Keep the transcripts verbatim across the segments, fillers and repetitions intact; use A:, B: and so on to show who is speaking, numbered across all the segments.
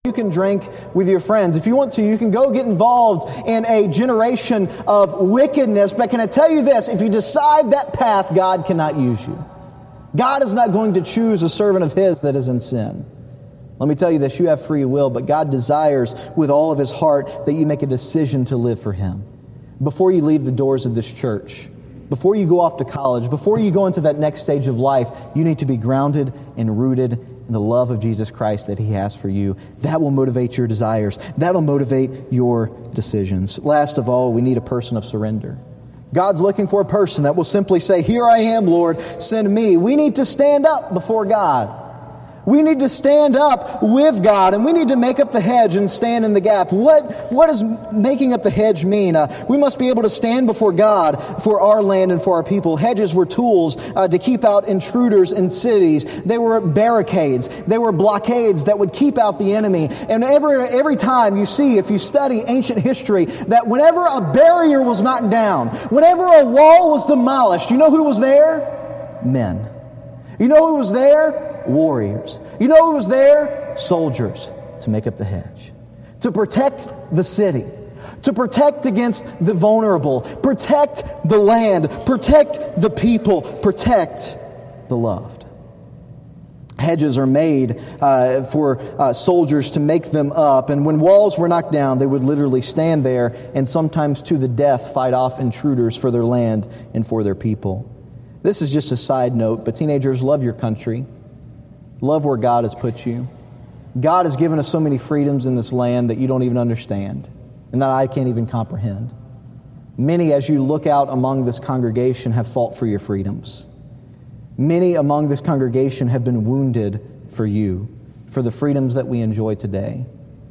A: You can drink with your friends. If you want to, you can go get involved in a generation of wickedness. But can I tell you this? If you decide that path, God cannot use you. God is not going to choose a servant of His that is in sin. Let me tell you this, you have free will, but God desires with all of His heart that you make a decision to live for Him. Before you leave the doors of this church, before you go off to college, before you go into that next stage of life, you need to be grounded and rooted in the love of Jesus Christ that He has for you. That will motivate your desires. That'll motivate your decisions. Last of all, we need a person of surrender. God's looking for a person that will simply say, "Here I am, Lord, send me." We need to stand up before God. We need to stand up with God, and we need to make up the hedge and stand in the gap. What, what does making up the hedge mean? Uh, we must be able to stand before God for our land and for our people. Hedges were tools uh, to keep out intruders in cities. They were barricades. They were blockades that would keep out the enemy. And every, every time you see, if you study ancient history, that whenever a barrier was knocked down, whenever a wall was demolished, you know who was there? Men. You know who was there? Warriors. You know who was there? Soldiers to make up the hedge. To protect the city. To protect against the vulnerable. Protect the land. Protect the people. Protect the loved. Hedges are made uh, for uh, soldiers to make them up. And when walls were knocked down, they would literally stand there and sometimes to the death fight off intruders for their land and for their people. This is just a side note, but teenagers, love your country. Love where God has put you. God has given us so many freedoms in this land that you don't even understand and that I can't even comprehend. Many, as you look out among this congregation, have fought for your freedoms. Many among this congregation have been wounded for you, for the freedoms that we enjoy today.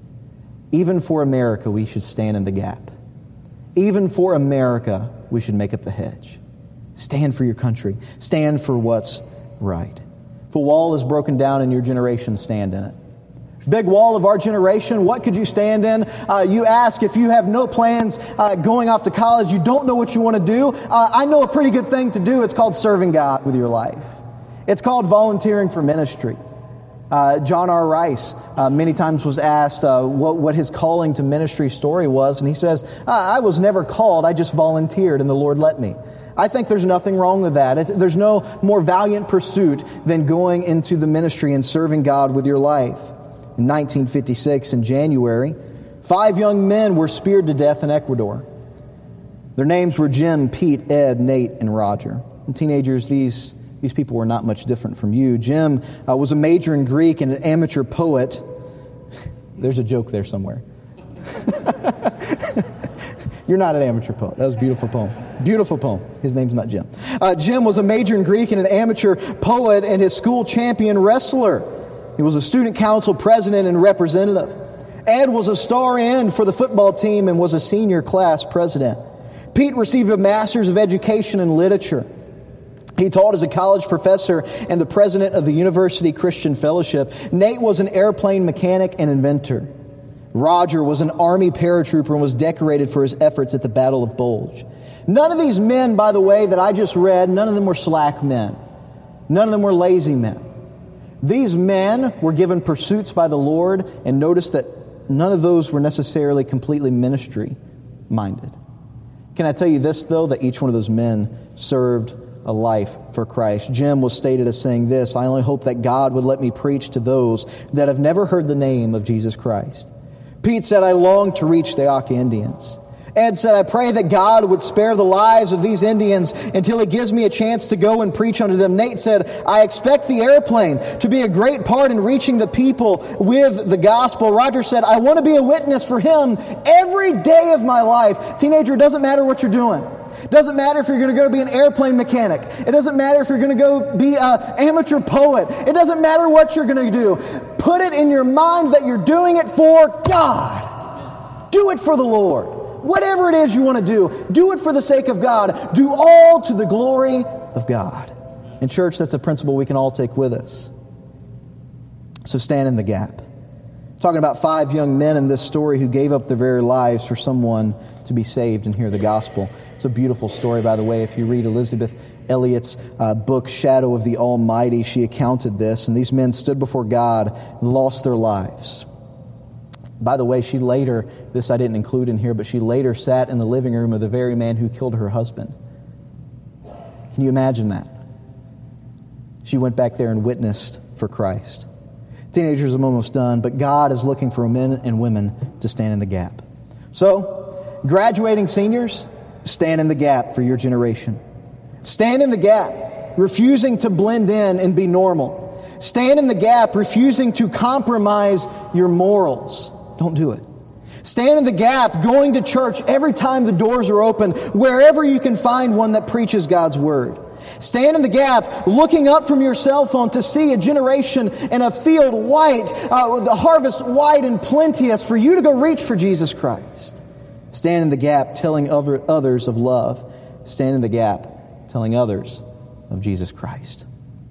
A: Even for America, we should stand in the gap. Even for America, we should make up the hedge. Stand for your country. Stand for what's right. If a wall is broken down in your generation, stand in it. Big wall of our generation, what could you stand in? Uh, you ask if you have no plans uh, going off to college, you don't know what you want to do. Uh, I know a pretty good thing to do. It's called serving God with your life. It's called volunteering for ministry. Uh, John R. Rice uh, many times was asked uh, what, what his calling to ministry story was, and he says, I was never called, I just volunteered and the Lord let me. I think there's nothing wrong with that. It's, there's no more valiant pursuit than going into the ministry and serving God with your life. In nineteen fifty-six, in January, five young men were speared to death in Ecuador. Their names were Jim, Pete, Ed, Nate, and Roger. And teenagers, these, these people were not much different from you. Jim uh, was a major in Greek and an amateur poet. There's a joke there somewhere. You're not an amateur poet. That was a beautiful poem. Beautiful poem. His name's not Jim. Uh, Jim was a major in Greek and an amateur poet and his school champion wrestler. He was a student council president and representative. Ed was a star end for the football team and was a senior class president. Pete received a master's of education in literature. He taught as a college professor and the president of the University Christian Fellowship. Nate was an airplane mechanic and inventor. Roger was an Army paratrooper and was decorated for his efforts at the Battle of Bulge. None of these men, by the way, that I just read, none of them were slack men. None of them were lazy men. These men were given pursuits by the Lord, and notice that none of those were necessarily completely ministry-minded. Can I tell you this, though, that each one of those men served a life for Christ. Jim was stated as saying this, I only hope that God would let me preach to those that have never heard the name of Jesus Christ. Pete said, I long to reach the Auca Indians. Ed said, I pray that God would spare the lives of these Indians until He gives me a chance to go and preach unto them. Nate said, I expect the airplane to be a great part in reaching the people with the gospel. Roger said, I want to be a witness for Him every day of my life. Teenager, it doesn't matter what you're doing. It doesn't matter if you're going to go be an airplane mechanic. It doesn't matter if you're going to go be an amateur poet. It doesn't matter what you're going to do. Put it in your mind that you're doing it for God. Do it for the Lord. Whatever it is you want to do, do it for the sake of God. Do all to the glory of God. In church, that's a principle we can all take with us. So stand in the gap. I'm talking about five young men in this story who gave up their very lives for someone to be saved and hear the gospel. It's a beautiful story, by the way. If you read Elizabeth Elliot's uh, book, Shadow of the Almighty, she accounted this. And these men stood before God and lost their lives. By the way, she later, this I didn't include in here, but she later sat in the living room of the very man who killed her husband. Can you imagine that? She went back there and witnessed for Christ. Teenagers, I'm almost done, but God is looking for men and women to stand in the gap. So, graduating seniors, stand in the gap for your generation. Stand in the gap, refusing to blend in and be normal. Stand in the gap, refusing to compromise your morals. Don't do it. Stand in the gap, going to church every time the doors are open, wherever you can find one that preaches God's Word. Stand in the gap, looking up from your cell phone to see a generation and a field white, uh, the harvest white and plenteous for you to go reach for Jesus Christ. Stand in the gap, telling other, others of love. Stand in the gap, telling others of Jesus Christ.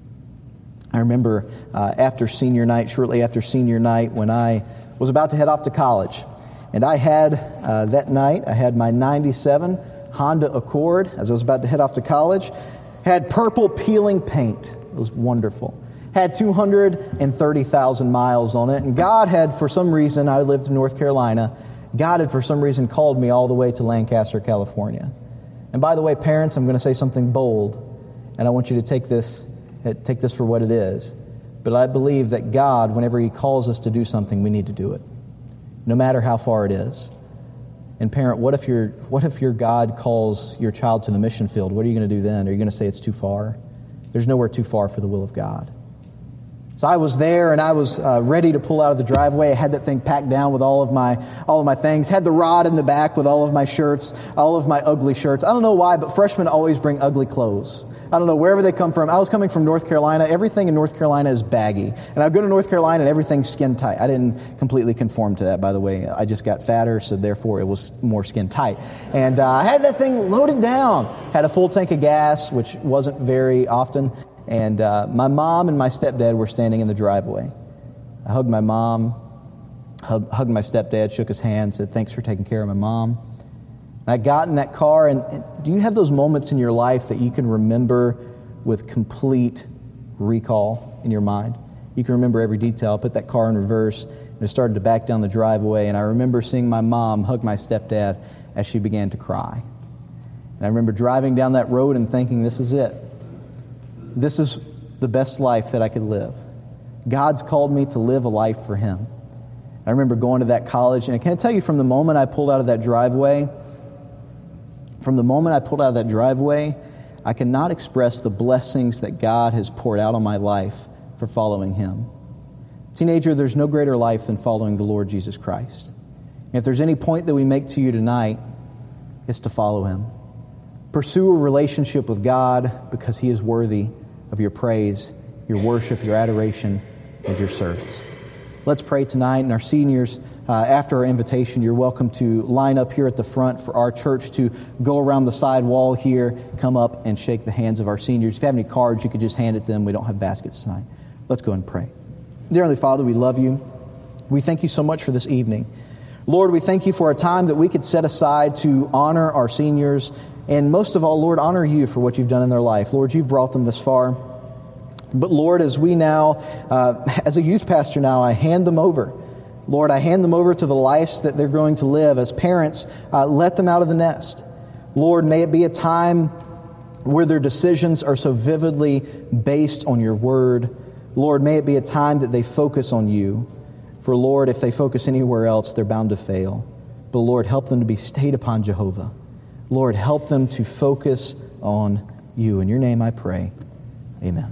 A: I remember uh, after senior night, shortly after senior night, when I was about to head off to college. And I had, uh, that night, I had my ninety-seven Honda Accord as I was about to head off to college. Had purple peeling paint. It was wonderful. Had two hundred thirty thousand miles on it. And God had, for some reason, I lived in North Carolina, God had, for some reason, called me all the way to Lancaster, California. And by the way, parents, I'm going to say something bold. And I want you to take this, take this for what it is. But I believe that God, whenever He calls us to do something, we need to do it, no matter how far it is. And parent, what if your what if your God calls your child to the mission field? What are you going to do then? Are you going to say it's too far? There's nowhere too far for the will of God. So I was there, and I was uh, ready to pull out of the driveway. I had that thing packed down with all of my all of my things. Had the rod in the back with all of my shirts, all of my ugly shirts. I don't know why, but freshmen always bring ugly clothes. I don't know, wherever they come from. I was coming from North Carolina. Everything in North Carolina is baggy. And I go to North Carolina and everything's skin tight. I didn't completely conform to that, by the way. I just got fatter, so therefore it was more skin tight. And uh, I had that thing loaded down. Had a full tank of gas, which wasn't very often. And uh, my mom and my stepdad were standing in the driveway. I hugged my mom, hug, hugged my stepdad, shook his hand, said, "Thanks for taking care of my mom." And I got in that car, and, and do you have those moments in your life that you can remember with complete recall in your mind? You can remember every detail. I put that car in reverse, and it started to back down the driveway, and I remember seeing my mom hug my stepdad as she began to cry. And I remember driving down that road and thinking, this is it. This is the best life that I could live. God's called me to live a life for Him. I remember going to that college, and can I tell you, from the moment I pulled out of that driveway, From the moment I pulled out of that driveway, I cannot express the blessings that God has poured out on my life for following Him. Teenager, there's no greater life than following the Lord Jesus Christ. And if there's any point that we make to you tonight, it's to follow Him. Pursue a relationship with God because He is worthy of your praise, your worship, your adoration, and your service. Let's pray tonight, and our seniors, Uh, after our invitation, you're welcome to line up here at the front for our church to go around the side wall here, come up and shake the hands of our seniors. If you have any cards, you could just hand it to them. We don't have baskets tonight. Let's go and pray. Dear Heavenly Father, we love You. We thank You so much for this evening. Lord, we thank You for a time that we could set aside to honor our seniors, and most of all, Lord, honor You for what You've done in their life. Lord, You've brought them this far. But Lord, as we now, uh, as a youth pastor now, I hand them over. Lord, I hand them over to the lives that they're going to live. As parents, uh, let them out of the nest. Lord, may it be a time where their decisions are so vividly based on Your Word. Lord, may it be a time that they focus on You. For Lord, if they focus anywhere else, they're bound to fail. But Lord, help them to be stayed upon Jehovah. Lord, help them to focus on You. In Your name I pray. Amen.